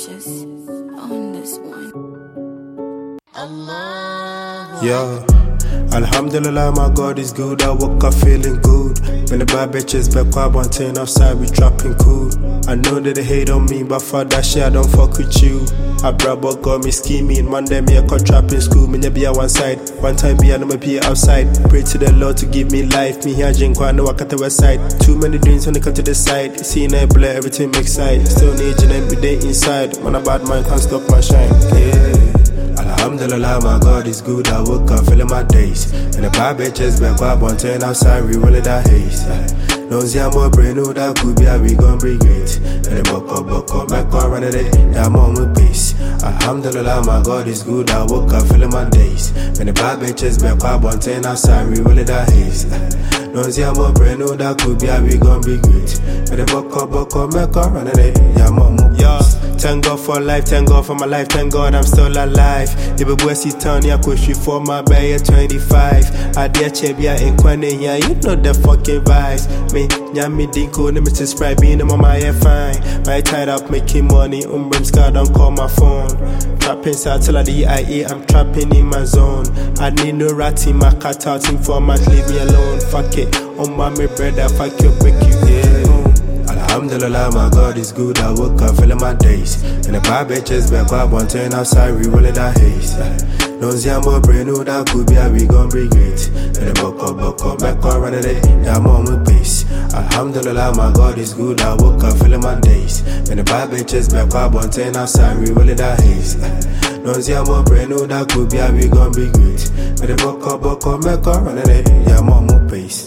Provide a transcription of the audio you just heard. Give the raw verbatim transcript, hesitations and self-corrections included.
Pictures on this one. Allah. Yeah, Alhamdulillah, my God is good. I woke up feeling good. When the bad bitches back up one ten outside, we dropping cool. I know that they hate on me, but for that shit I don't fuck with you. I brought what got me scheming. Monday me I caught trapping school. Me be on one side, one time be on my be outside. Pray to the Lord to give me life. Me here drink one, no I cut the west side. Too many dreams when they come to the side. Seeing I blur, everything makes sight. Still need you every day inside. Man a bad man can't stop my shine. Yeah. Alhamdulillah, my God is good. I woke up feeling my days. And the bad bitches back up one ten outside, we rolling that haze. No see more brain, no that could be how we gon' bring it. And the buck up, buck up, make up run a day. That moment peace. Alhamdulillah, my God is good. I woke up feeling my days. And the bad bitches back up one ten outside, we rolling that haze. No see more brain, no that could be how we gon' bring it. And the buck up, buck up, make up run a day. Yeah, mama. Yeah. Thank God for life, thank God for my life, thank God I'm still alive. If a boy see Tony, I push you for my bay at twenty-five. I dare Chebia in Kwane, yeah, you know the fucking vibes. Me, Yami Dinko, the Mister Sprite, being on my hair fine. My tied up making money, Umbrim Scar, don't call my phone. Trapping south till I D I E, I'm trapping in my zone. I need no rat in my cut out informant, leave me alone. Fuck it, on my me brother, fuck you, break you, yeah. Alhamdulillah, my God is good. I woke up feeling my days. And the bad bitches back up one ten outside, we rolling that haze. No see more brain, no that could be how we gon' bring it. And the buck up, buck up, make up run a day. That moment peace. Alhamdulillah, my God is good. I woke up feeling my days. And the bad bitches back up one ten outside, we rolling that haze. No see more brain, no that could be how we gon' bring it. And the buck up, buck up, make up run a day. Yeah, moment peace.